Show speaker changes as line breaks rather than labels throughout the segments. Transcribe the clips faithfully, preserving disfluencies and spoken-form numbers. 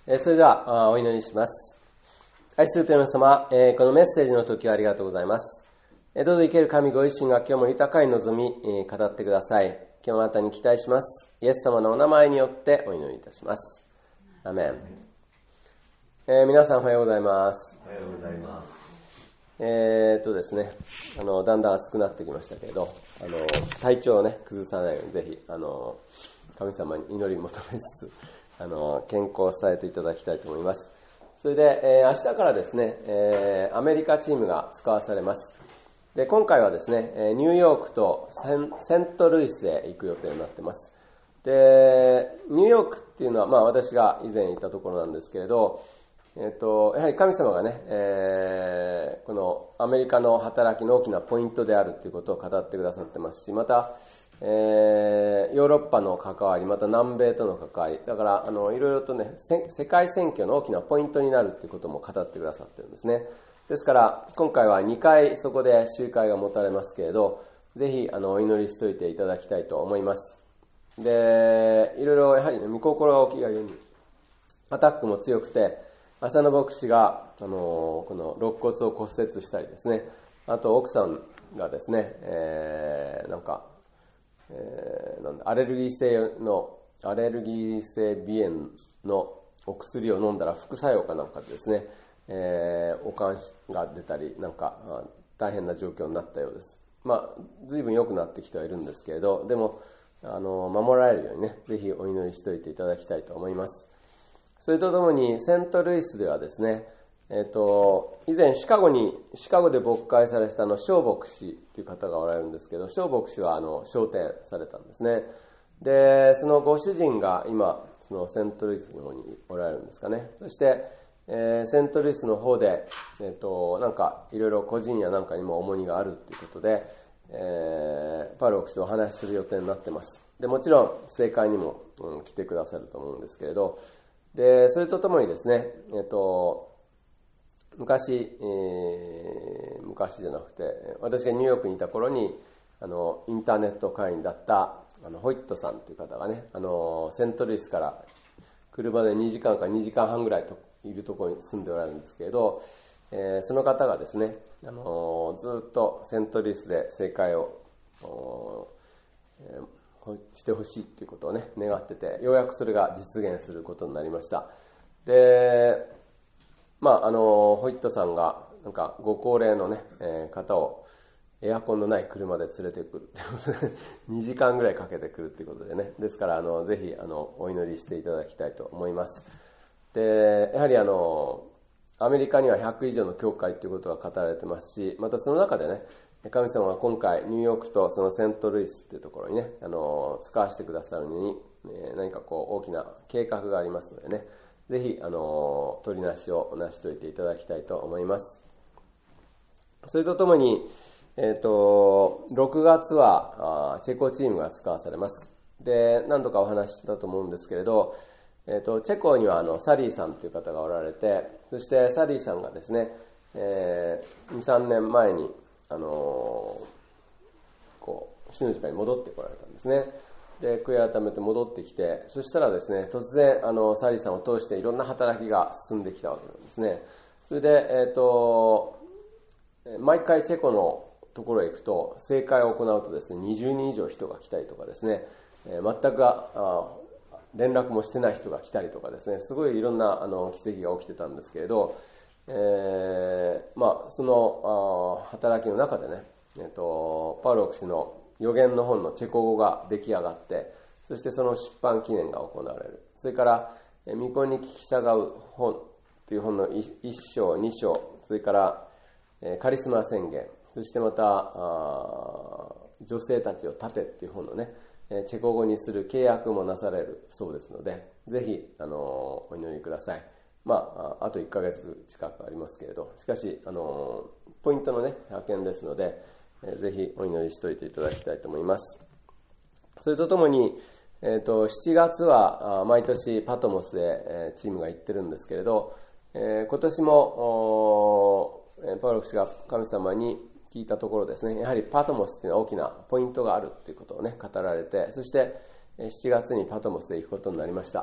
それではお祈りします。愛する天の様、このメッセージの時はありがとうございます。どうぞ生ける神ご自身が今日も豊かに望み語ってください。今日もあなたに期待します。イエス様のお名前によってお祈りいたします。アメン。えー、皆さんおはようございます。
おはようございます。
えーっとですね、あのだんだん暑くなってきましたけれど、あの体調をね崩さないようにぜひあの神様に祈り求めつつ、あの健康を伝えていただきたいと思います。それで、えー、明日からですね、えー、アメリカチームが使わされます。で、今回はですね、ニューヨークとセン、セントルイスへ行く予定になっています。で、ニューヨークっていうのは、まあ私が以前行ったところなんですけれど、えっと、やはり神様がね、えー、このアメリカの働きの大きなポイントであるということを語ってくださってますし、また、えー、ヨーロッパの関わり、また南米との関わり、だからあのいろいろとね、世界選挙の大きなポイントになるということも語ってくださってるんですね。ですから今回はにかいそこで集会が持たれますけれど、ぜひあのお祈りしといていただきたいと思います。で、いろいろやはりね、御心が起きがようにアタックも強くて、浅野牧師があのこの肋骨を骨折したりですね、あと奥さんがですね、えー、なんか、えー、なんだアレルギー性のアレルギー性鼻炎のお薬を飲んだら副作用かなんかでですね、えー、おかんが出たりなんか大変な状況になったようです。まあ随分良くなってきてはいるんですけれど、でもあの守られるようにね、ぜひお祈りしておいていただきたいと思います。それとともにセントルイスではですね、えっと以前シカゴにシカゴで牧会されたあの小牧師という方がおられるんですけど、小牧師はあの昇天されたんですね。で、そのご主人が今そのセントルイスの方におられるんですかね。そしてえー、セントルイスの方で、えっと、なんかいろいろ個人やなんかにも重荷があるということで、えー、パウロ牧師とお話しする予定になっています。で、もちろん聖会にも、うん、来てくださると思うんですけれど、で、それとともにですね、えっと、昔、えー、昔じゃなくて、私がニューヨークにいた頃に、あの、インターネット会員だった、あの、ホイットさんという方がね、あの、セントルイスから車でにじかんかにじかんはんぐらいといるところに住んでおられるんですけれど、えー、その方がですね、あのー、ずっとセントルイスで聖会を、えー、してほしいということをね願ってて、ようやくそれが実現することになりました。で、まああのー、ホイットさんがなんかご高齢のね、えー、方をエアコンのない車で連れてくるということでにじかんぐらいかけてくるということでね、ですからあのぜひあのお祈りしていただきたいと思います。で、やはりあのアメリカにはひゃく以上の教会ということが語られてますし、またその中でね、神様が今回ニューヨークとそのセントルイスというところにね、あの使わせてくださるのに、えー、何かこう大きな計画がありますのでね、ぜひあの取りなしを成し遂げていただきたいと思います。それとともに、えっとろくがつはチェコチームが使わされます。で、何度かお話ししたと思うんですけれど、えー、とチェコにはあのサリーさんという方がおられて、そしてサリーさんがですね、えー、にさんねんまえに、あのー、こう主の時間に戻ってこられたんですね。で、悔い改めて戻ってきて、そしたらですね、突然あのサリーさんを通していろんな働きが進んできたわけなんですね。それで、えー、と毎回チェコのところへ行くと、聖会を行うとですね、にじゅうにん以上人が来たりとかですね、えー、全くあ連絡もしてない人が来たりとかですね、すごいいろんなあの奇跡が起きてたんですけれど、えー、まあそのあ働きの中でね、えーと、パウロ牧師の予言の本のチェコ語が出来上がって、そしてその出版記念が行われる。それから御子に聞き従う本という本のいっ章に章、それからカリスマ宣言、そしてまたあ女性たちを立てっていう本のね、チェコ語にする契約もなされるそうですので、ぜひあのお祈りください。まああといっかげつ近くありますけれど、しかしあのポイントのね派遣ですので、ぜひお祈りしておいていただきたいと思います。それとともに、えー、としちがつは毎年パトモスへチームが行ってるんですけれど、えー、今年もパウロ牧師が神様に聞いたところですね、やはりパトモスというのは大きなポイントがあるということをね語られて、そしてしちがつにパトモスへ行くことになりました。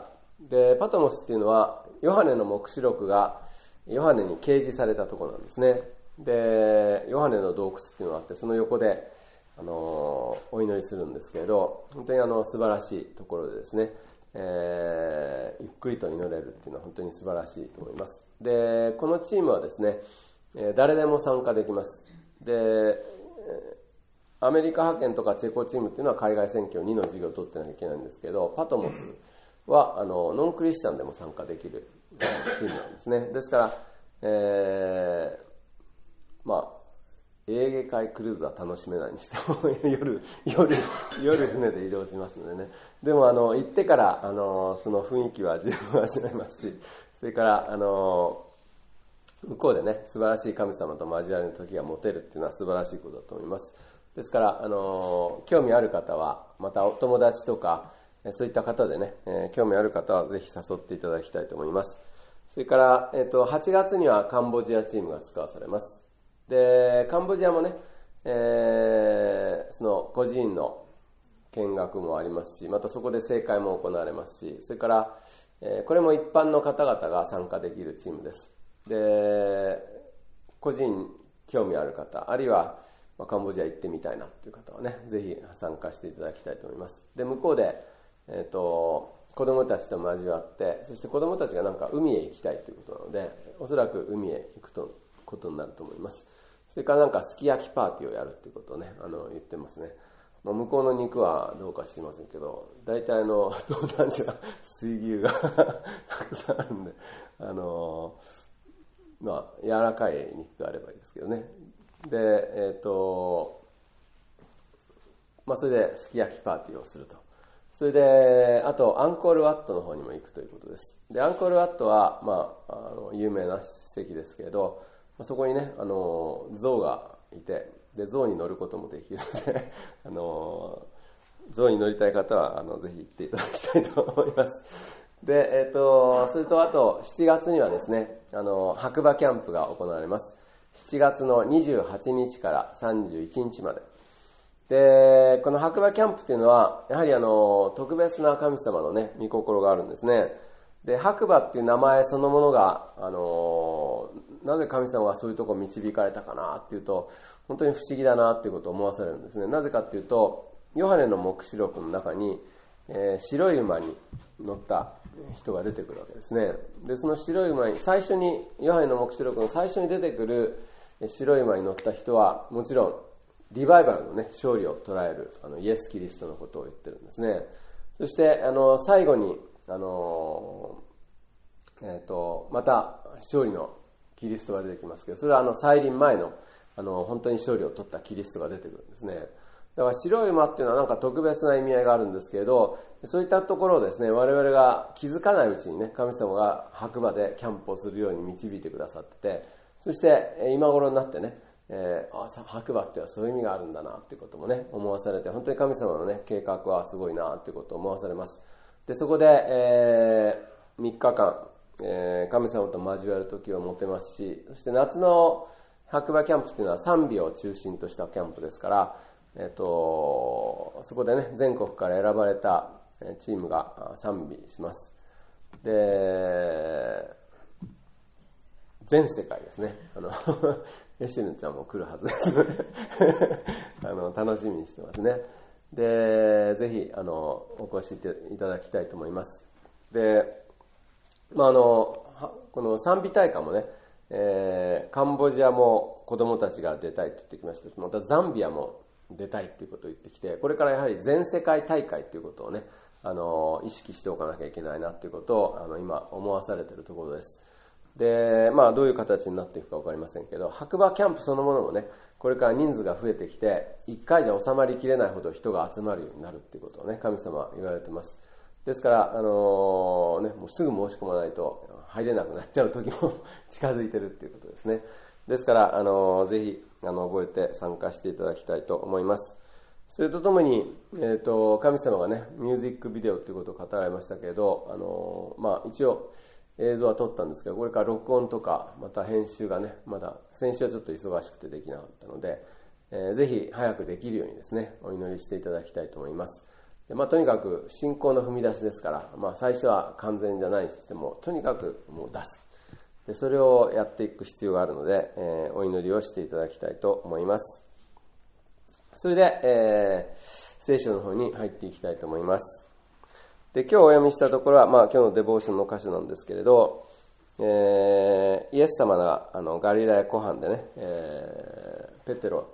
で、パトモスっていうのは、ヨハネの黙示録がヨハネに掲示されたところなんですね。で、ヨハネの洞窟っていうのがあって、その横で、あの、お祈りするんですけれど、本当にあの、素晴らしいところでですね、えー、ゆっくりと祈れるっていうのは本当に素晴らしいと思います。で、このチームはですね、誰でも参加できます。で、アメリカ派遣とかチェコチームっていうのは海外選挙にの授業を取ってなきゃいけないんですけど、パトモスはあのノンクリスチャンでも参加できるチームなんですね。ですから、えー、まあ、エーゲ海クルーズは楽しめないにしても夜、夜、夜船で移動しますのでね。でもあの、行ってからあの、その雰囲気は十分味わえますし、それからあの、向こうでね、素晴らしい神様と交わりの時が持てるっていうのは素晴らしいことだと思います。ですから、あの、興味ある方は、またお友達とか、そういった方でね、えー、興味ある方はぜひ誘っていただきたいと思います。それから、えっと、はちがつにはカンボジアチームが使わされます。で、カンボジアもね、えー、その孤児院の見学もありますし、またそこで聖会も行われますし、それから、えー、これも一般の方々が参加できるチームです。で、個人興味ある方、あるいはカンボジア行ってみたいなという方はね、ぜひ参加していただきたいと思います。で、向こうで、えっと、子供たちと交わって、そして子供たちがなんか海へ行きたいということなので、おそらく海へ行くとことになると思います。それからなんかすき焼きパーティーをやるということをね、あの言ってますね。まあ、向こうの肉はどうか知りませんけど、大体の東南アジア水牛がたくさんあるんで、あのまあ柔らかい肉があればいいですけどね。で、えっと、まあそれですき焼きパーティーをすると。それで、あとアンコールワットの方にも行くということです。で、アンコールワットは、まあ、あの有名な史跡ですけれど、そこにね、あの、象がいて、で、象に乗ることもできるので、あの、象に乗りたい方は、あの、ぜひ行っていただきたいと思います。で、えっと、それとあと、しちがつにはですね、あの、白馬キャンプが行われます。しちがつのにじゅうはちにちからさんじゅういちにちまで。で、この白馬キャンプっていうのは、やはりあの、特別な神様のね、御心があるんですね。で、白馬っていう名前そのものが、あの、なぜ神様がそういうところに導かれたかなっていうと、本当に不思議だなっていうことを思わされるんですね。なぜかっていうと、ヨハネの黙示録の中に、えー、白い馬に乗った人が出てくるわけですね。で、その白い馬に、最初に、ヨハネの黙示録の最初に出てくる白い馬に乗った人は、もちろん、リバイバルのね、勝利を捉える、あの、イエス・キリストのことを言ってるんですね。そして、あの、最後に、あの、えっと、また、勝利のキリストが出てきますけど、それはあの、再臨前の、あの、本当に勝利を取ったキリストが出てくるんですね。だから白い馬っていうのはなんか特別な意味合いがあるんですけれど、そういったところをですね、我々が気づかないうちにね、神様が白馬でキャンプをするように導いてくださってて、そして今頃になってね、えー、あ、白馬ってはそういう意味があるんだなっていうこともね、思わされて、本当に神様のね、計画はすごいなっていうことを思わされます。で、そこで、えー、みっかかん、えー、神様と交わる時を持てますし、そして夏の白馬キャンプっていうのは賛美を中心としたキャンプですから、えっと、そこでね、全国から選ばれたチームが賛美します。で、全世界ですね。あの、エシュヌちゃんも来るはずですのであの、楽しみにしてますね。で、ぜひ、あの、お越しいただきたいと思います。で、まあ、あの、この賛美大会もね、えー、カンボジアも子供たちが出たいと言ってきましたし、またザンビアも出たいっていうことを言ってきて、これからやはり全世界大会ということをね、あの、意識しておかなきゃいけないなということを、あの、今思わされているところです。で、まあ、どういう形になっていくかわかりませんけど、白馬キャンプそのものもね、これから人数が増えてきて、一回じゃ収まりきれないほど人が集まるようになるっていうことをね、神様は言われてます。ですから、あのー、ね、もうすぐ申し込まないと入れなくなっちゃう時も近づいてるっていうことですね。ですから、あのー、ぜひ、あの、覚えて参加していただきたいと思います。それとともに、えっと、神様がね、ミュージックビデオということを語られましたけれど、あのー、まあ、一応、映像は撮ったんですけど、これから録音とか、また編集がね、まだ先週はちょっと忙しくてできなかったので、えー、ぜひ早くできるようにですね、お祈りしていただきたいと思います。 でまあ、とにかく信仰の踏み出しですから、まあ、最初は完全じゃないにしても、とにかくもう出す。でそれをやっていく必要があるので、えー、お祈りをしていただきたいと思います。それで、えー、聖書の方に入っていきたいと思います。で今日お読みしたところは、まあ、今日のデボーションの箇所なんですけれど、えー、イエス様があのガリラヤ湖畔でね、えー、ペテロ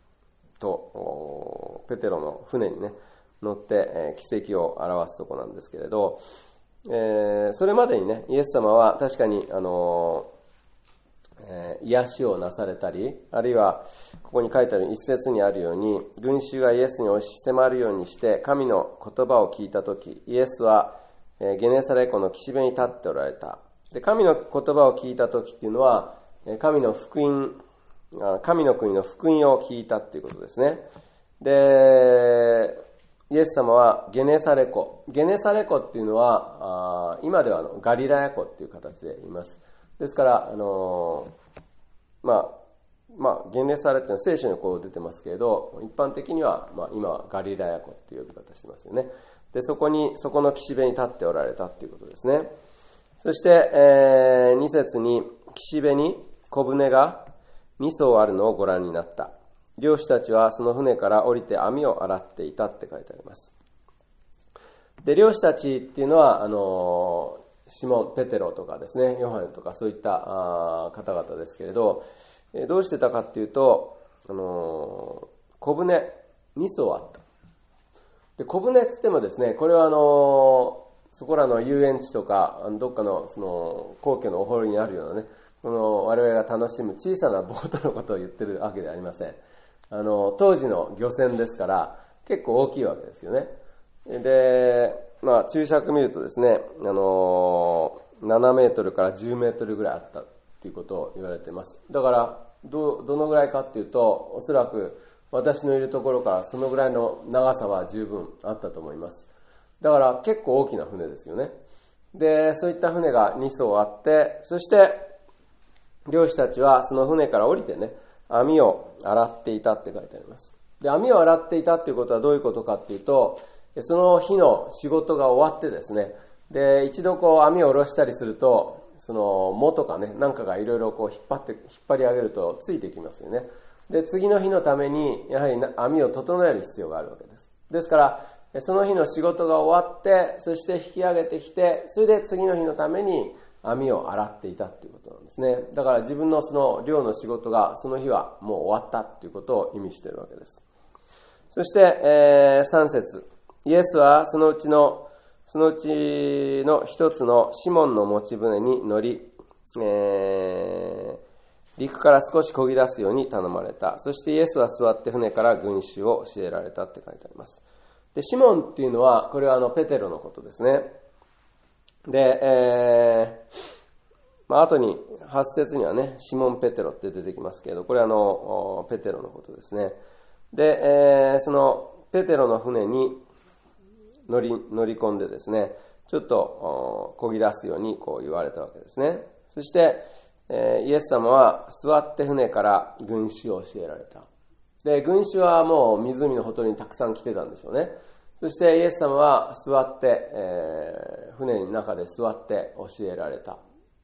とペテロの船にね乗って、えー、奇跡を表すところなんですけれど、えー、それまでにねイエス様は確かにあのーえー、癒しをなされたり、あるいはここに書いてある一節にあるように、群衆がイエスに押し迫るようにして神の言葉を聞いたとき、イエスは、えー、ゲネサレ湖の岸辺に立っておられた。で神の言葉を聞いたときっていうのは、神の福音、神の国の福音を聞いたっていうことですね。で、イエス様はゲネサレ湖。ゲネサレ湖っていうのは、あ今ではあのガリラヤ湖っていう形で言います。ですから、あのー、まあ、まあ、ゲネサレっていうのは聖書にこう出てますけれど、一般的には、まあ、今はガリラヤ湖っていう呼び方してますよね。で、そこに、そこの岸辺に立っておられたっていうことですね。そして、えー、に節に、岸辺に小舟がに艘あるのをご覧になった。漁師たちはその船から降りて網を洗っていたって書いてあります。で、漁師たちっていうのは、あのー、シモン・ペテロとかですね、ヨハネとかそういった方々ですけれど、どうしてたかっていうと、あのー、小舟に艘あった。で、小舟って言ってもですね、これはあのー、そこらの遊園地とか、どっかのその皇居のお堀にあるようなね、この我々が楽しむ小さなボートのことを言ってるわけではありません。あの、当時の漁船ですから、結構大きいわけですよね。で、まあ、注釈見るとですね、あのー、ななメートルからじゅうメートルぐらいあったっていうことを言われています。だから、ど、どのぐらいかっていうと、おそらく私のいるところからそのぐらいの長さは十分あったと思います。だから結構大きな船ですよね。で、そういった船がに艘あって、そして、漁師たちはその船から降りてね、網を洗っていたって書いてあります。で、網を洗っていたっていうことはどういうことかっていうと、その日の仕事が終わってですね、で、一度こう網を下ろしたりすると、その藻とかね、なんかがいろいろこう引っ張って、引っ張り上げるとついてきますよね。で、次の日のために、やはり網を整える必要があるわけです。ですから、その日の仕事が終わって、そして引き上げてきて、それで次の日のために網を洗っていたっていうことなんですね。だから自分のその漁の仕事がその日はもう終わったっていうことを意味しているわけです。そして、えー、さん節。イエスはそのうちの、そのうちの一つのシモンの持ち船に乗り、えー、陸から少し漕ぎ出すように頼まれた。そしてイエスは座って船から群衆を教えられたって書いてあります。で、シモンっていうのは、これはあの、ペテロのことですね。で、えー、まあ、後に、はち節にはね、シモン・ペテロって出てきますけれど、これはあの、ペテロのことですね。で、えー、その、ペテロの船に乗り、乗り込んでですね、ちょっと、漕ぎ出すようにこう言われたわけですね。そして、えー、イエス様は座って船から群衆を教えられた。で、群衆はもう湖のほとりにたくさん来てたんでしょうね。そしてイエス様は座って、えー、船の中で座って教えられた。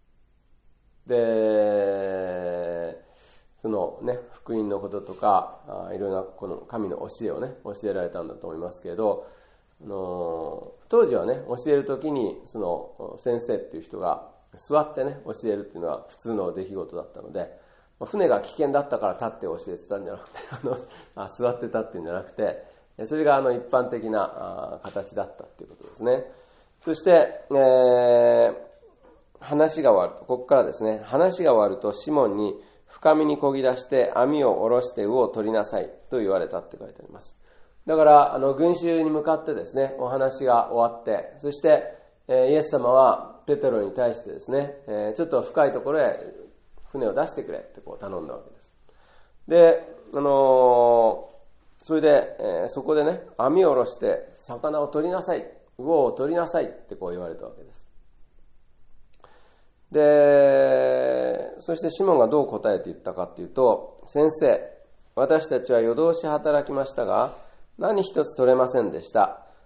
で、そのね、福音のこととか、あいろんなこの神の教えをね、教えられたんだと思いますけれど、あの当時はね、教えるときに、その先生っていう人が座ってね、教えるっていうのは普通の出来事だったので、船が危険だったから立って教えてたんじゃなくて、あのあ座ってたっていうんじゃなくて、それがあの一般的な形だったっていうことですね。そして、えー、話が終わると、ここからですね、話が終わるとシモンに深みに漕ぎ出して網を下ろして魚を取りなさいと言われたって書いてあります。だから、あの群衆に向かってですね、お話が終わって、そして、えー、イエス様はペテロに対してですね、えー、ちょっと深いところへ船を出してくれってこう頼んだわけです。で、あのー、それで、えー、そこでね、網を下ろして魚を取りなさい、魚を取りなさいってこう言われたわけです。で、そしてシモンがどう答えて言ったかっていうと、先生、私たちは夜通し働きましたが、何一つ取れませんでした。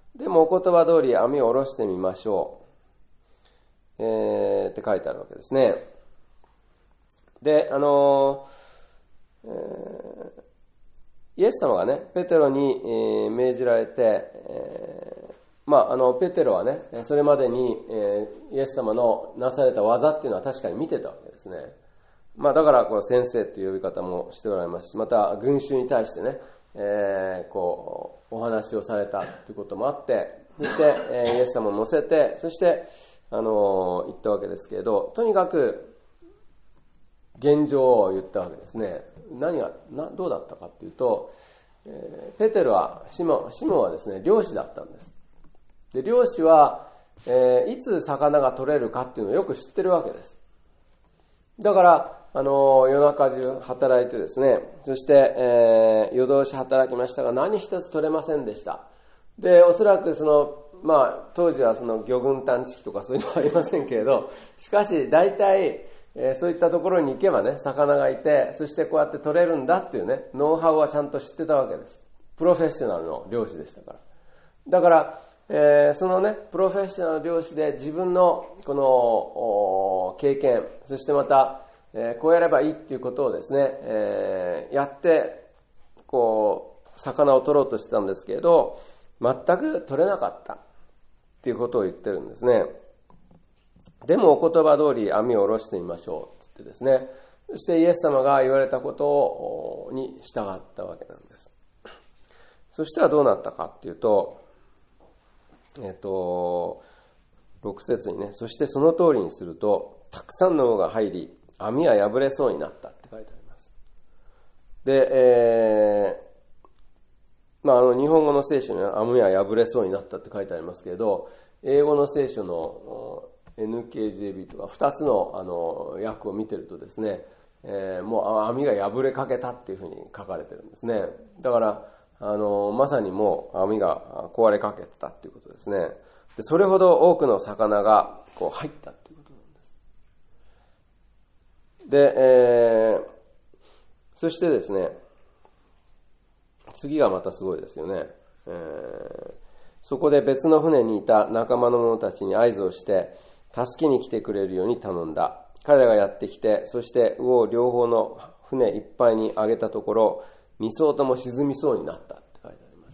でもお言葉通り網を下ろしてみましょう、えー、って書いてあるわけですね。で、あのーえー、イエス様がね、ペテロに、えー、命じられて、えー、まあ、あの、ペテロはね、それまでに、えー、イエス様のなされた技っていうのは確かに見てたわけですね。まあ、だから、この先生という呼び方もしておられますし、また、群衆に対してね、えー、こう、お話をされたということもあって、そして、えー、イエス様を乗せて、そして、あのー、言ったわけですけれど、とにかく、現状を言ったわけですね。何が、などうだったかっていうと、えー、ペテロは、シモン、シモンはですね、漁師だったんです。で、漁師は、えー、いつ魚が取れるかっていうのをよく知ってるわけです。だから、あのー、夜中中働いてですね、そして、えー、夜通し働きましたが、何一つ取れませんでした。で、おそらくその、まあ、当時はその魚群探知機とかそういうのはありませんけれど、しかし、大体、えー、そういったところに行けばね、魚がいて、そしてこうやって取れるんだっていうね、ノウハウはちゃんと知ってたわけです。プロフェッショナルの漁師でしたから。だから、えー、そのね、プロフェッショナルの漁師で自分のこの経験、そしてまた、えー、こうやればいいっていうことをですね、えー、やって、こう、魚を取ろうとしてたんですけれど、全く取れなかったっていうことを言ってるんですね。でもお言葉通り網を下ろしてみましょうって言ってですね、そしてイエス様が言われたことに従ったわけなんです。そしてはどうなったかっていうと、えっと、ろく節にね、そしてその通りにすると、たくさんの魚が入り、網は破れそうになったって書いてあります。で、えー、まあ、あの、日本語の聖書には網は破れそうになったって書いてありますけれど、英語の聖書の エヌケージェービー とかふたつの、あの、訳を見てるとですね、えー、もう網が破れかけたっていうふうに書かれてるんですね。だから、あの、まさにもう網が壊れかけてたっていうことですね。で、それほど多くの魚がこう入ったっていうことなんです。で、えー、そしてですね、次がまたすごいですよね。えー、そこで別の船にいた仲間の者たちに合図をして、助けに来てくれるように頼んだ。彼らがやってきて、そして魚を両方の船いっぱいに上げたところ、に艘とも沈みそうになったって書いてあります。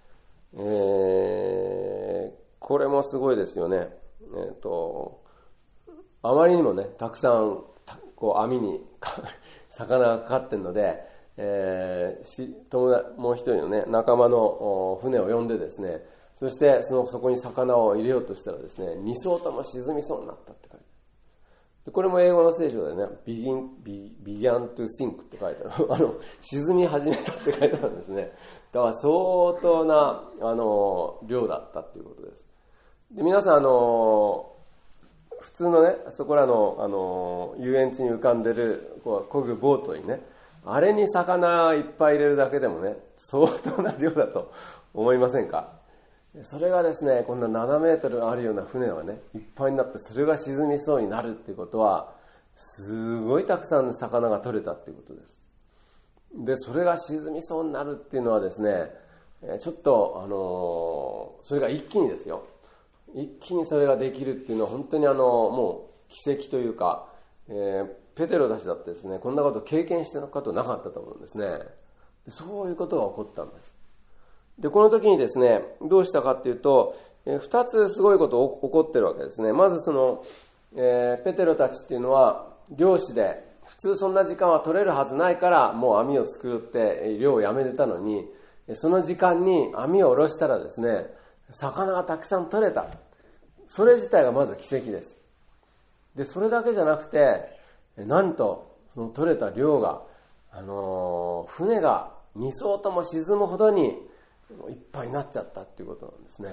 えー、これもすごいですよね。えっと、あまりにもね、たくさんこう網に魚がかかってるので、えー、し友達もう一人のね、仲間の船を呼んでですね、そしてそのそこに魚を入れようとしたらですね、に艘とも沈みそうになったって書いてある。これも英語の聖書でね、begin, began to sink って書いてある。あの、沈み始めたって書いてあるんですね。だから相当な、あの、量だったっていうことです。で、皆さん、あの、普通のね、そこらの、あの、遊園地に浮かんでる、こう、漕ぐボートにね、あれに魚いっぱい入れるだけでもね、相当な量だと思いませんか？それがですね、こんなななメートルあるような船がね、いっぱいになって、それが沈みそうになるっていうことは、すごいたくさんの魚が取れたっていうことです。で、それが沈みそうになるっていうのはですね、ちょっと、あのー、それが一気にですよ。一気にそれができるっていうのは本当にあの、もう奇跡というか、えー、ペテロたちだってですね、こんなこと経験してたことなかったと思うんですね。そういうことが起こったんです。で、この時にですね、どうしたかっていうと、えー、二つすごいこと起こってるわけですね。まずその、えー、ペテロたちっていうのは、漁師で、普通そんな時間は取れるはずないから、もう網を作って漁をやめてたのに、その時間に網を下ろしたらですね、魚がたくさん取れた。それ自体がまず奇跡です。で、それだけじゃなくて、なんと、その取れた量が、あのー、船がに艘とも沈むほどにいっぱいになっちゃったっていうことなんですね。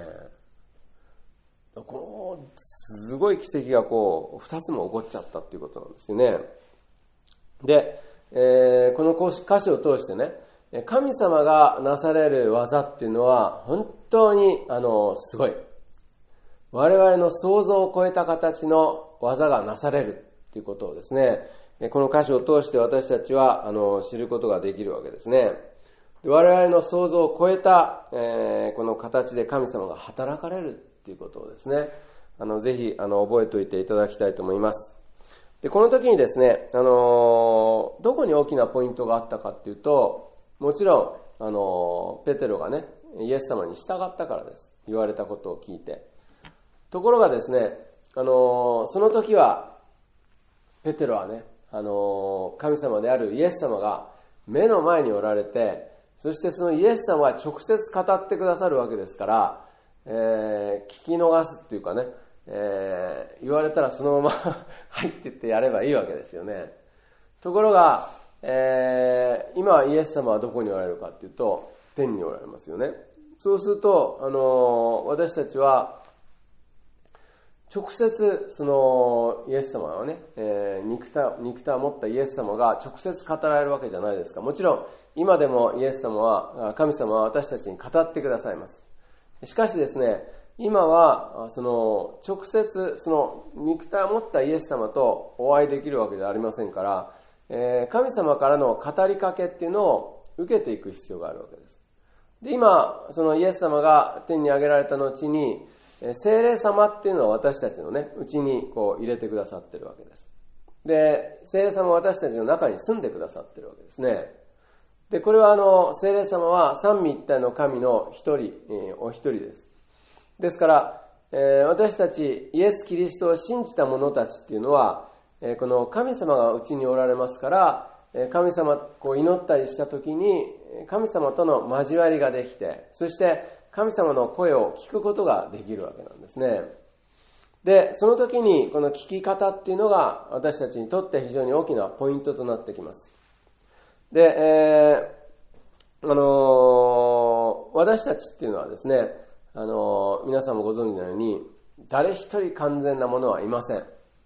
この、すごい奇跡がこう、二つも起こっちゃったっていうことなんですよね。で、えー、この歌詞を通してね、神様がなされる技っていうのは、本当に、あの、すごい。我々の想像を超えた形の技がなされるっていうことをですね、この歌詞を通して私たちはあの知ることができるわけですね。 で我々の想像を超えた、えー、この形で神様が働かれるっていうことをですね、あのぜひあの覚えておいていただきたいと思います。でこの時にですね、あのー、どこに大きなポイントがあったかっていうと、もちろん、あのー、ペテロがね、イエス様に従ったからです。言われたことを聞いて。ところがですね、あのー、その時は、ペテロはね、あのー、神様であるイエス様が目の前におられて、そしてそのイエス様は直接語ってくださるわけですから、えー、聞き逃すっていうかね、えー、言われたらそのまま入ってってやればいいわけですよね。ところが、えー、今イエス様はどこにおられるかっていうと、天におられますよね。そうすると、あのー、私たちは直接そのイエス様はね、えー、肉体肉体を持ったイエス様が直接語られるわけじゃないですか。もちろん今でもイエス様は、神様は私たちに語ってくださいます。しかしですね、今はその直接その肉体を持ったイエス様とお会いできるわけではありませんから、えー、神様からの語りかけっていうのを受けていく必要があるわけです。で、今そのイエス様が天に上げられた後に、聖霊様っていうのは私たちのね、うちにこう入れてくださってるわけです。で、聖霊様は私たちの中に住んでくださってるわけですね。で、これはあの、聖霊様は三位一体の神の一人、えー、お一人です。ですから、えー、私たちイエス・キリストを信じた者たちっていうのは、えー、この神様がうちにおられますから、えー、神様こう祈ったりしたときに、神様との交わりができて、そして神様の声を聞くことができるわけなんですね。で、その時にこの聞き方っていうのが私たちにとって非常に大きなポイントとなってきます。で、えー、あのー、私たちっていうのはですね、あのー、皆さんもご存知のように、誰一人完全なものはいません。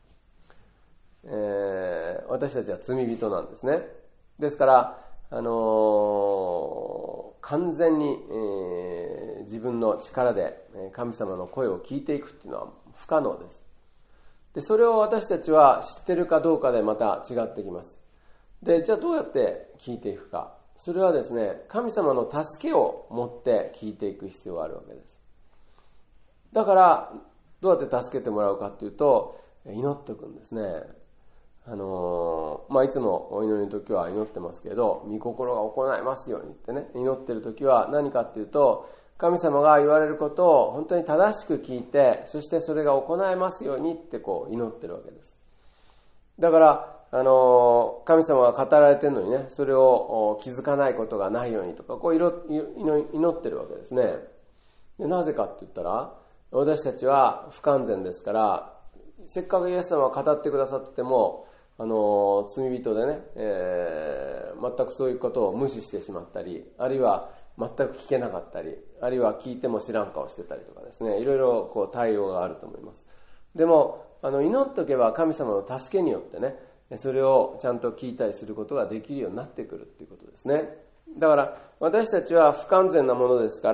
えー、私たちは罪人なんですね。ですから、あのー、完全に、えー、自分の力で神様の声を聞いていくっていうのは不可能です。で、それを私たちは知ってるかどうかでまた違ってきます。で、じゃあどうやって聞いていくか。それはですね、神様の助けを持って聞いていく必要があるわけです。だから、どうやって助けてもらうかっていうと、祈っておくんですね。あのー、まあ、いつもお祈りの時は祈ってますけど、御心が行いますようにってね、祈ってる時は何かっていうと、神様が言われることを本当に正しく聞いて、そしてそれが行えますようにってこう祈ってるわけです。だから、あのー、神様が語られてるのにね、それを気づかないことがないようにとか、こう祈ってるわけですね。で、なぜかって言ったら、私たちは不完全ですから、せっかくイエス様が語ってくださってても、あの、罪人でね、えー、全くそういうことを無視してしまったり、あるいは全く聞けなかったり、あるいは聞いても知らん顔してたりとかですね、いろいろこう対応があると思います。でも、あの、祈っとけば神様の助けによってね、それをちゃんと聞いたりすることができるようになってくるっていうことですね。だから、私たちは不完全なものですから、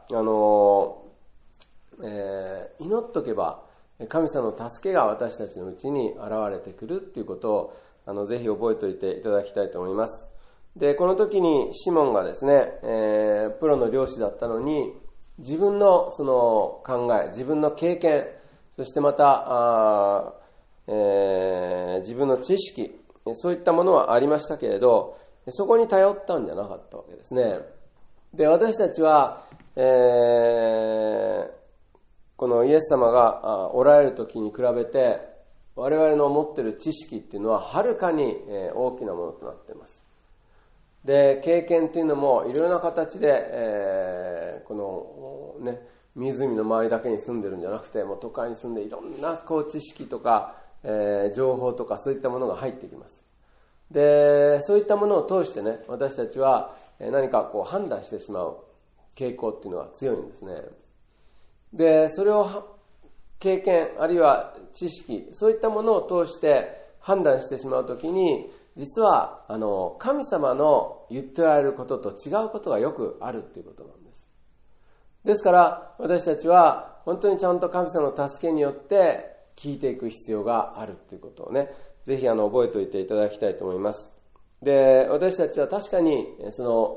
あの、えー、祈っとけば、神様の助けが私たちのうちに現れてくるっていうことをあのぜひ覚えておいていただきたいと思います。で、この時にシモンがですね、えー、プロの漁師だったのに自分のその考え、自分の経験、そしてまたあ、えー、自分の知識、そういったものはありましたけれど、そこに頼ったんじゃなかったわけですね。で、私たちは、えーこのイエス様がおられる時に比べて我々の持っている知識っていうのははるかに大きなものとなっています。で、経験っていうのもいろいろな形で、えー、このね、湖の周りだけに住んでるんじゃなくて、もう都会に住んでいろんなこう知識とか、えー、情報とかそういったものが入ってきます。で、そういったものを通してね、私たちは何かこう判断してしまう傾向っていうのが強いんですね。で、それを経験あるいは知識、そういったものを通して判断してしまうときに、実はあの神様の言っておられることと違うことがよくあるっていうことなんです。ですから私たちは本当にちゃんと神様の助けによって聞いていく必要があるっていうことをね、ぜひあの覚えておいていただきたいと思います。で、私たちは確かにその、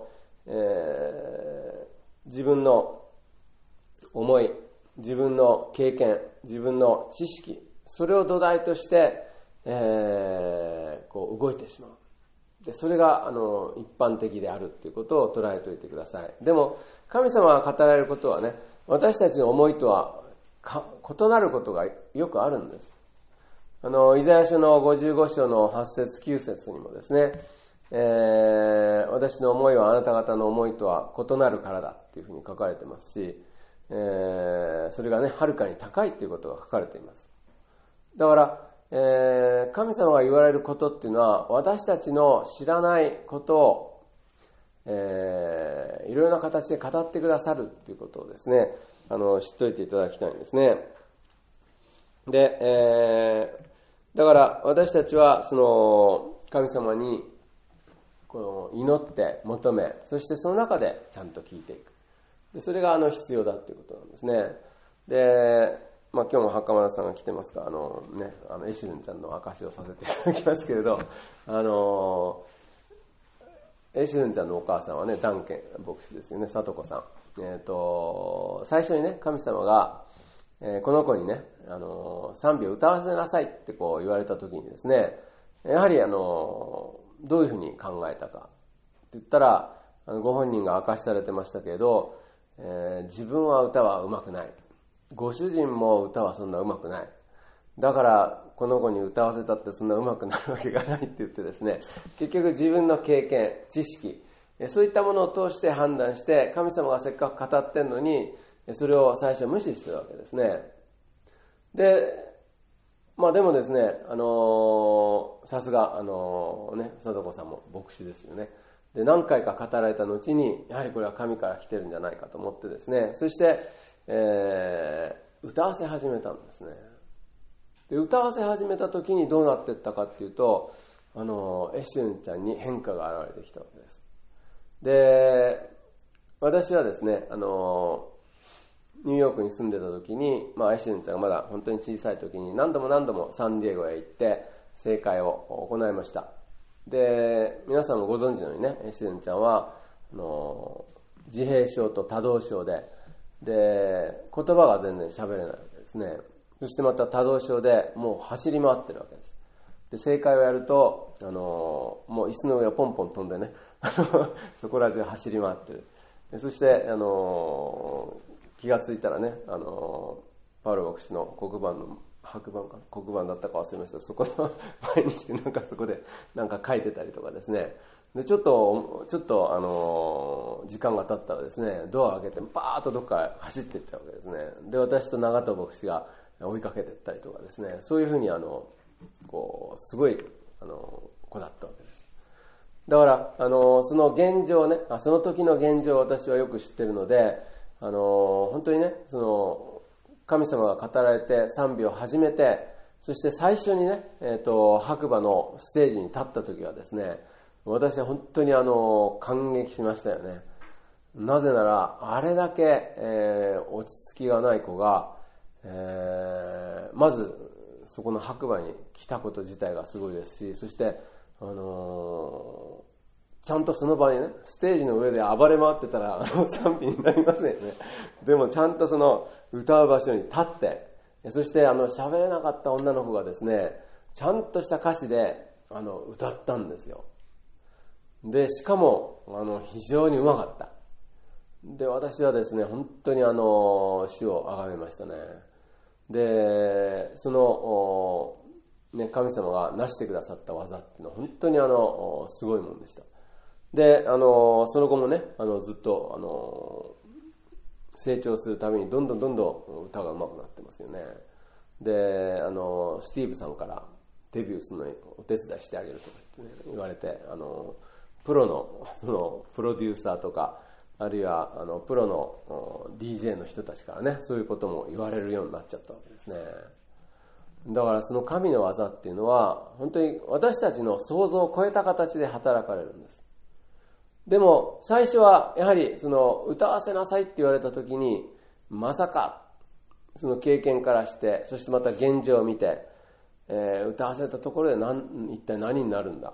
えー、自分の思い、自分の経験、自分の知識、それを土台として、えー、こう動いてしまう。で、それがあの一般的であるということを捉えておいてください。でも神様が語られることはね、私たちの思いとはか異なることがよくあるんです。あのイザヤ書のごじゅうご章のはち節きゅう節にもですね、えー、私の思いはあなた方の思いとは異なるからだっていうふうに書かれてますし、えー、それがねはるかに高いということが書かれています。だから、えー、神様が言われることっていうのは私たちの知らないことを、えー、いろいろな形で語ってくださるっていうことをですね、あの知っておいていただきたいんですね。で、えー、だから私たちはその神様にこの祈って求め、そしてその中でちゃんと聞いていく。でそれがあの必要だということなんですね。で、まあ、今日も袴田さんが来てますが、あのね、あのエシルンちゃんの証しをさせていただきますけれど、あのエシルンちゃんのお母さんはね、ダンケン牧師ですよね、さとこさん。えっと最初にね、神様が、えー、この子にね、あの賛美を歌わせなさいってこう言われた時にですね、やはりあのどういうふうに考えたかって言ったら、あのご本人が明かしされてましたけれど、えー、自分は歌は上手くない、ご主人も歌はそんな上手くない、だからこの子に歌わせたってそんな上手くなるわけがないって言ってですね、結局自分の経験、知識、そういったものを通して判断して、神様がせっかく語ってんのにそれを最初無視してるわけですね。でまあでもですね、あのー、さすが、あのー、ね、貞子さんも牧師ですよね。で、何回か語られた後に、やはりこれは神から来てるんじゃないかと思ってですね、そして、えー、歌わせ始めたんですね。で、歌わせ始めた時にどうなっていったかっていうと、あのー、エシュンちゃんに変化が現れてきたわけです。で、私はですね、あのー、ニューヨークに住んでた時に、まあ、エシュンちゃんがまだ本当に小さい時に何度も何度もサンディエゴへ行って聖会を行いました。で、皆さんもご存知のようにね、エシュンちゃんはあの自閉症と多動症で、で言葉が全然喋れないわけですね。そしてまた多動症でもう走り回ってるわけです。で、聖会をやるとあのもう椅子の上をポンポン飛んでねそこら中走り回ってる。でそしてあの気がついたらね、あのパウロ牧師の黒板の白板か黒板だったか忘れました。そこの前に来てなんかそこでなんか書いてたりとかですね。でちょっとちょっとあの時間が経ったらですね、ドアを開けてパーッとどっか走っていっちゃうわけですね。で私と長門牧師が追いかけていったりとかですね、そういうふうにあのこうすごいあの子だったわけです。だからあのその現状ね、その時の現状を私はよく知ってるので。あの本当にね、その神様が語られて賛美を始めて、そして最初にね、えーと、白馬のステージに立った時はですね、私は本当にあの感激しましたよね。なぜならあれだけ、えー、落ち着きがない子が、えー、まずそこの白馬に来たこと自体がすごいですし、そしてあのーちゃんとその場にね、ステージの上で暴れ回ってたら、あの賛美になりませんよね。でもちゃんとその歌う場所に立って、そしてあの喋れなかった女の子がですね、ちゃんとした歌詞であの歌ったんですよ。で、しかもあの非常にうまかった。で、私はですね、本当にあの主を崇めましたね。で、そのね、神様が成してくださった技っていうのは本当にあのすごいものでした。で、あの、その後もね、あの、ずっと、あの、成長するためにどんどんどんどん歌が上手くなってますよね。で、あの、スティーブさんからデビューするのにお手伝いしてあげるとか言って、ね、言われて、あの、プロの、その、プロデューサーとか、あるいは、あの、プロの ディージェー の人たちからね、そういうことも言われるようになっちゃったわけですね。だからその神の技っていうのは、本当に私たちの想像を超えた形で働かれるんです。でも最初はやはりその歌わせなさいって言われた時に、まさかその経験からして、そしてまた現状を見て、えー、歌わせたところで何一体何になるんだ、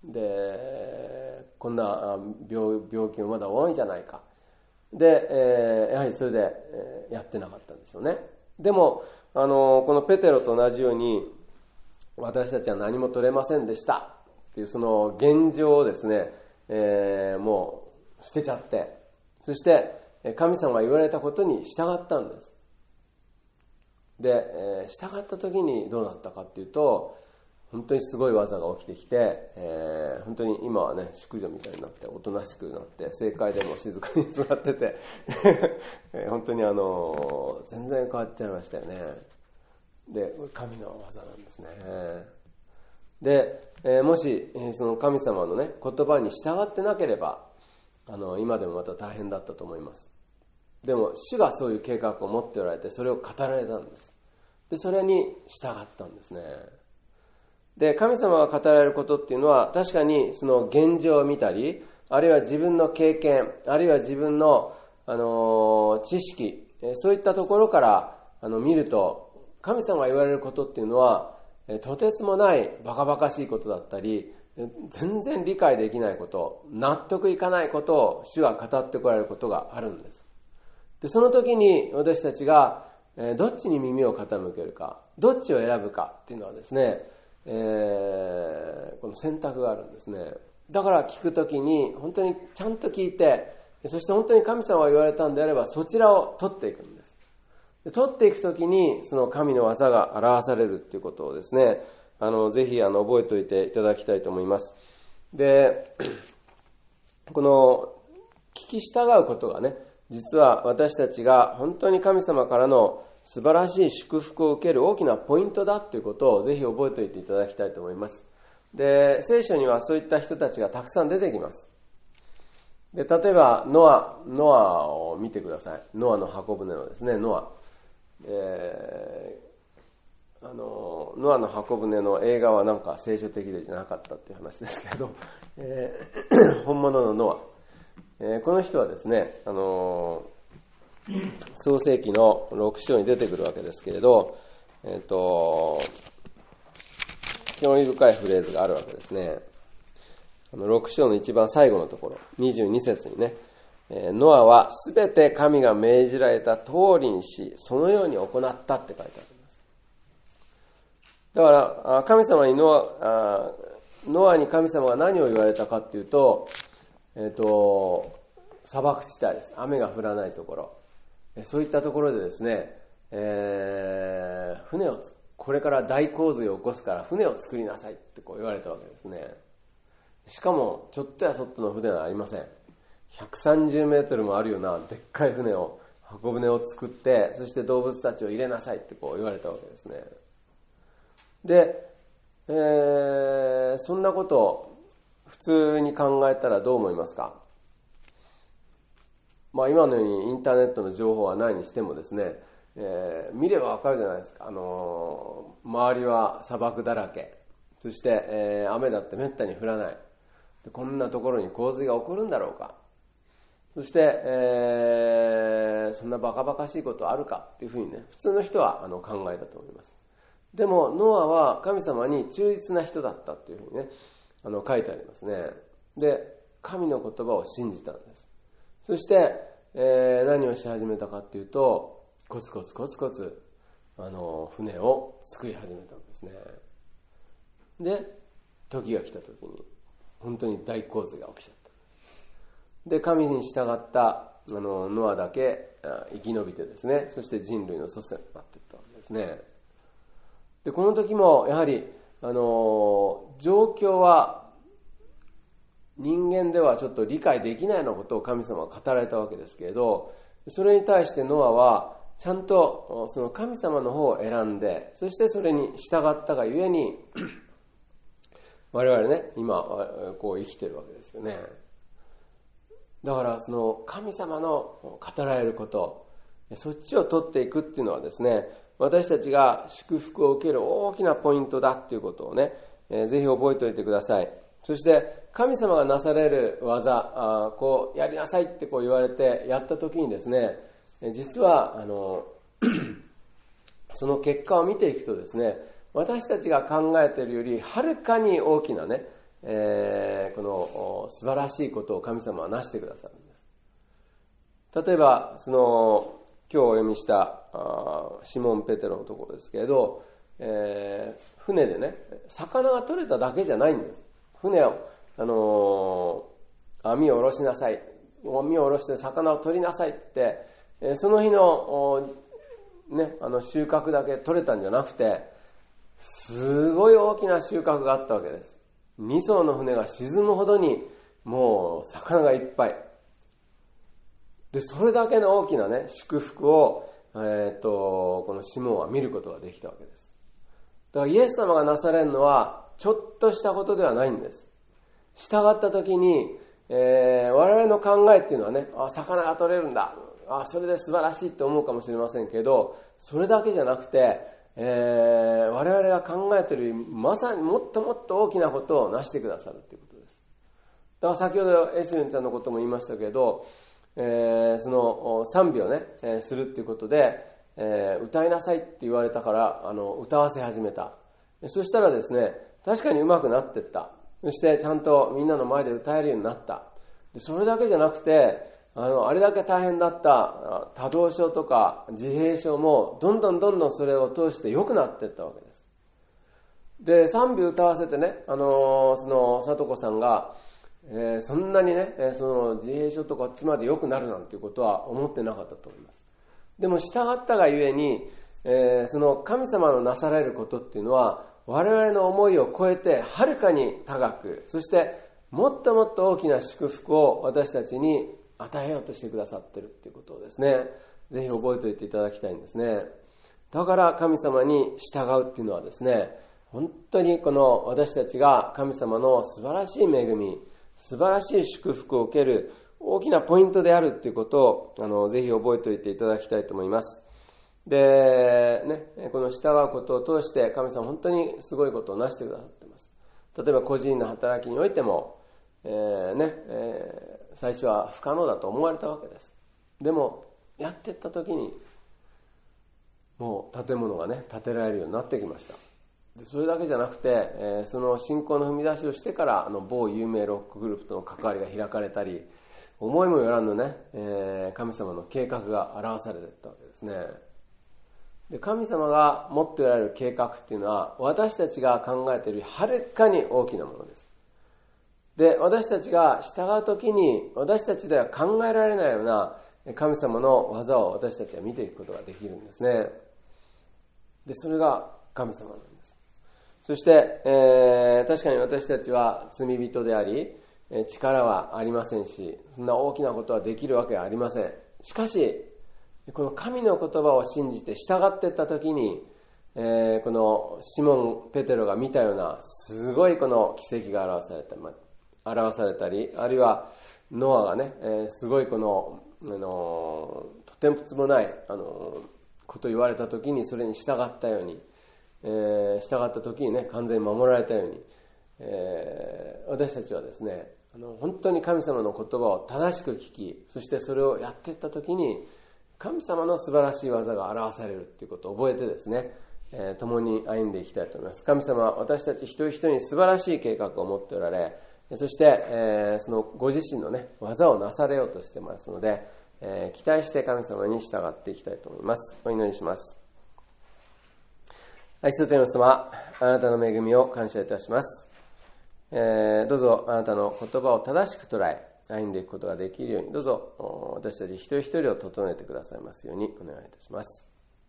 で、こんな 病, 病気もまだ多いじゃないか。で、えー、やはりそれで、えー、やってなかったんですよね。でも、あのこのペテロと同じように、私たちは何も取れませんでしたっていうその現状をですね、えー、もう捨てちゃって、そして神様が言われたことに従ったんです。で、えー、従った時にどうなったかっていうと、本当にすごい技が起きてきて、えー、本当に今はね、淑女みたいになって、おとなしくなって、正解でも静かに座ってて、本当にあの、全然変わっちゃいましたよね。で、神の技なんですね。で、えー、もし、その神様のね、言葉に従ってなければ、あの、今でもまた大変だったと思います。でも、主がそういう計画を持っておられて、それを語られたんです。で、それに従ったんですね。で、神様が語られることっていうのは、確かにその現状を見たり、あるいは自分の経験、あるいは自分の、あの、知識、そういったところから、あの、見ると、神様が言われることっていうのは、とてつもないバカバカしいことだったり、全然理解できないこと、納得いかないことを主は語ってこられることがあるんです。で、その時に私たちが、どっちに耳を傾けるか、どっちを選ぶかっていうのはですね、えー、この選択があるんですね。だから聞くときに本当にちゃんと聞いて、そして本当に神様が言われたんであればそちらを取っていくんです。で、取っていくときにその神の技が表されるっていうことをですね、あのぜひあの覚えておいていただきたいと思います。で、この聞き従うことがね、実は私たちが本当に神様からの素晴らしい祝福を受ける大きなポイントだということをぜひ覚えておいていただきたいと思います。で、聖書にはそういった人たちがたくさん出てきます。で、例えばノア、ノアを見てください。ノアの箱舟のですね、ノア。えー、あの、ノアの箱舟の映画はなんか聖書的でじゃなかったっていう話ですけれど、えー、本物のノア。えー、この人はですね、あのー創世記のろく章に出てくるわけですけれど、えっと、興味深いフレーズがあるわけですね。あのろく章の一番最後のところ、にじゅうに節にね、ノアはすべて神が命じられた通りにし、そのように行ったって書いてあります。だから、神様にノア、ノアに神様が何を言われたかっていうと、えっと、砂漠地帯です。雨が降らないところ。そういったところでですね、えー、船を、これから大洪水を起こすから船を作りなさいってこう言われたわけですね。しかも、ちょっとやそっとの船はありません。ひゃくさんじゅうメートルもあるようなでっかい船を、箱舟を作って、そして動物たちを入れなさいってこう言われたわけですね。で、えー、そんなことを普通に考えたらどう思いますか？まあ、今のようにインターネットの情報はないにしてもですね、えー、見ればわかるじゃないですか。あのー、周りは砂漠だらけ。そして、えー、雨だってめったに降らない。で、こんなところに洪水が起こるんだろうか。そして、えー、そんなバカバカしいことあるかっていうふうにね、普通の人はあの考えたと思います。でも、ノアは神様に忠実な人だったっていうふうにね、あの書いてありますね。で、神の言葉を信じたんです。そして、えー、何をし始めたかっていうと、コツコツコツコツ、あの、船を作り始めたんですね。で、時が来た時に、本当に大洪水が起きちゃったんです。で、神に従った、あの、ノアだけ生き延びてですね、そして人類の祖先になっていったわけですね。で、この時も、やはり、あの、状況は、人間ではちょっと理解できないようなことを神様は語られたわけですけれど、それに対してノアはちゃんとその神様の方を選んで、そしてそれに従ったがゆえに我々ね、今こう生きてるわけですよね。だからその神様の語られること、そっちを取っていくっていうのはですね、私たちが祝福を受ける大きなポイントだっていうことをね、ぜひ覚えておいてください。そして神様がなされる技、あこうやりなさいってこう言われてやった時にですね、実はあのその結果を見ていくとですね、私たちが考えているよりはるかに大きなね、 えー、この素晴らしいことを神様はなしてくださるんです。例えば、その、今日お読みしたシモン・ペテロのところですけれど、えー、船でね、魚が取れただけじゃないんです。船を、あのー、網を下ろしなさい。網を下ろして魚を取りなさいって言って、その日の、ね、あの収穫だけ取れたんじゃなくて、すごい大きな収穫があったわけです。に艘の船が沈むほどに、もう魚がいっぱい。で、それだけの大きなね、祝福を、えっと、このシモンは見ることができたわけです。だからイエス様がなされるのは、ちょっとしたことではないんです。従った時に、えー、我々の考えっていうのはね、あ、魚が取れるんだ。あ、それで素晴らしいって思うかもしれませんけど、それだけじゃなくて、えー、我々が考えているまさにもっともっと大きなことをなしてくださるということです。だから先ほどエスリンちゃんのことも言いましたけど、えー、その賛美をね、えー、するっていうことで、えー、歌いなさいって言われたからあの歌わせ始めた。そしたらですね、確かに上手くなっていった。そしてちゃんとみんなの前で歌えるようになった。でそれだけじゃなくて、あのあれだけ大変だった多動症とか自閉症もどんどんどんどんそれを通して良くなっていったわけです。で賛美歌わせてね、あのその里子さんがえー、そんなにね、えー、その自閉症とかこっちまで良くなるなんていうことは思ってなかったと思います。でも従ったがゆえに、えー、その神様のなされることっていうのは我々の思いを超えてはるかに高く、そしてもっともっと大きな祝福を私たちに与えようとしてくださっているっていうことをですね、ぜひ覚えておいていただきたいんですね。だから神様に従うっていうのはですね、本当にこの私たちが神様の素晴らしい恵み、素晴らしい祝福を受ける大きなポイントであるということをあのぜひ覚えておいていただきたいと思います。で、ね、この従うことを通して神様本当にすごいことをなしてくださっています。例えば個人の働きにおいても、えーねえー、最初は不可能だと思われたわけです。でもやっていった時にもう建物がね建てられるようになってきました。でそれだけじゃなくて、えー、その信仰の踏み出しをしてからあの某有名ロックグループとの関わりが開かれたり、思いもよらぬね、えー、神様の計画が表されていったわけですね。で神様が持っておられる計画っていうのは私たちが考えているよりはるかに大きなものです。で私たちが従うときに私たちでは考えられないような神様の技を私たちは見ていくことができるんですね。でそれが神様なんです。そして、えー、確かに私たちは罪人であり、力はありませんし、そんな大きなことはできるわけはありません。しかし、この神の言葉を信じて従っていったときに、えー、このシモン・ペテロが見たようなすごいこの奇跡が表された、表されたり、あるいはノアがね、えー、すごいこの、あのー、とてもつもない、あのー、ことを言われたときにそれに従ったように、えー、従った時にね完全に守られたように、えー、私たちはですねあの本当に神様の言葉を正しく聞き、そしてそれをやっていった時に神様の素晴らしい技が表されるということを覚えてですね、えー、共に歩んでいきたいと思います。神様は私たち一人一人に素晴らしい計画を持っておられ、そして、えー、そのご自身のね技をなされようとしていますので、えー、期待して神様に従っていきたいと思います。お祈りします。愛する天の様、あなたの恵みを感謝いたします。えー、どうぞあなたの言葉を正しく捉え、歩んでいくことができるように、どうぞ私たち一人一人を整えてくださいますようにお願いいたします。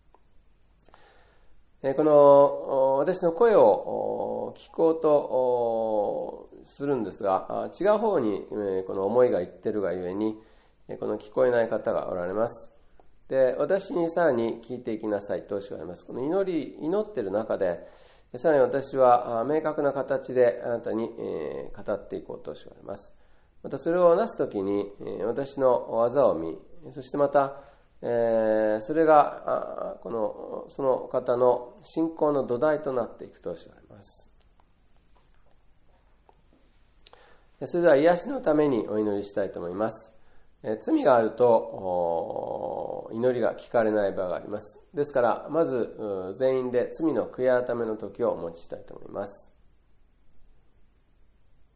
えー、この私の声を聞こうとするんですが、違う方にこの思いがいっているがゆえに、この聞こえない方がおられます。で私にさらに聞いていきなさいと教えられます。この祈り、祈っている中でさらに私は明確な形であなたに語っていこうと教えられます。またそれをなすときに私の技を見、そしてまたそれがこのその方の信仰の土台となっていくと教えられます。それでは癒しのためにお祈りしたいと思います。罪があると祈りが聞かれない場合があります。ですからまず全員で罪の悔い改めの時をお持ちしたいと思います。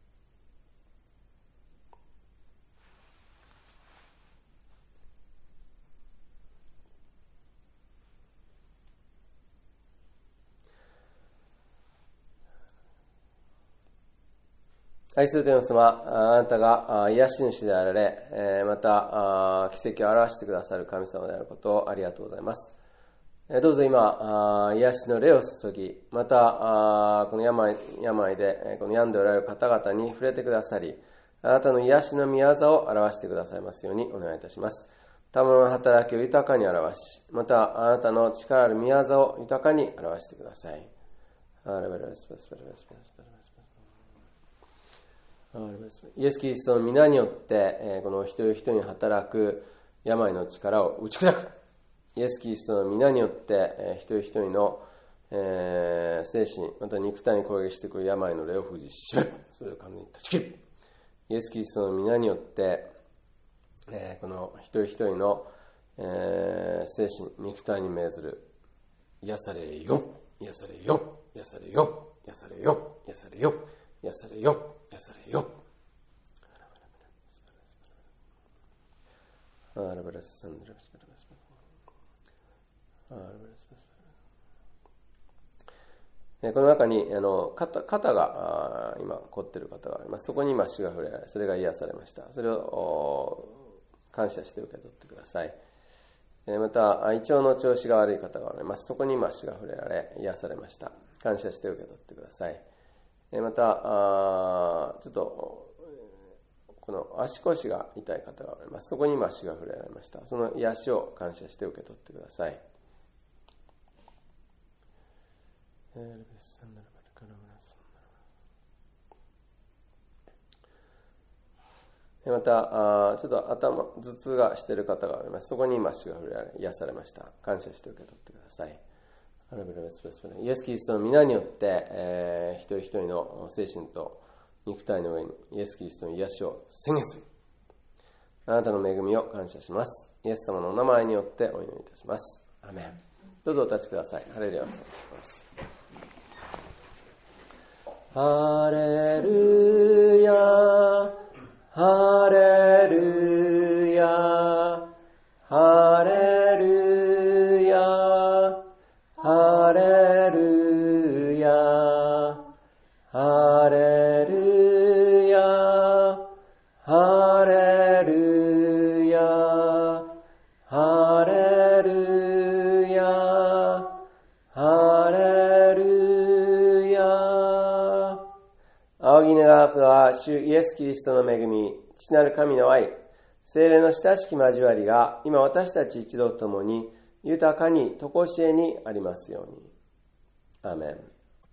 愛する天の様、あなたが癒し主であられ、また奇跡を表してくださる神様であることをありがとうございます。どうぞ今、癒しの霊を注ぎ、またこの病、病でこの病んでおられる方々に触れてくださり、あなたの癒しの御業を表してくださいますようにお願いいたします。賜の働きを豊かに表し、またあなたの力ある御業を豊かに表してください。イエス・キリストの皆によって、この一人一人に働く病の力を打ち砕く。イエス・キリストの皆によって、一人一人の、えー、精神、また肉体に攻撃してくる病の霊を封じしめる。それを完全に断ち切る。イエス・キリストの皆によって、えー、この一人一人の、えー、精神、肉体に命ずる。癒されよ、癒されよ、癒されよ、癒されよ、癒されよ、癒されよ、癒されよ。この中にあの 肩, 肩が今凝っている方があります。そこに今主が触れられ、それが癒されました。それを感謝して受け取ってください。また胃腸の調子が悪い方がおられます。そこに今主が触れられ癒されました。感謝して受け取ってください。またちょっとこの足腰が痛い方がおられます。そこに今主が触れられました。その癒しを感謝して受け取ってください。またちょっと頭頭痛がしている方がおります。そこに今主が触れられ癒されました。感謝して受け取ってください。イエス・キリストの皆によって、えー、一人一人の精神と肉体の上にイエス・キリストの癒しを宣言する。あなたの恵みを感謝します。イエス様のお名前によってお祈りいたします。アメン。どうぞお立ちください。ハレルヤを賛美します。ハレルヤ、ハレルヤ、ハレルヤ、ハレルヤ、ハレルヤ、ハレルヤ、ハレルヤ、ハレルヤ。仰ぎ願うは主イエス・キリストの恵み、父なる神の愛、聖霊の親しき交わりが今私たち一同ともに豊かに常しえにありますように。アーメン。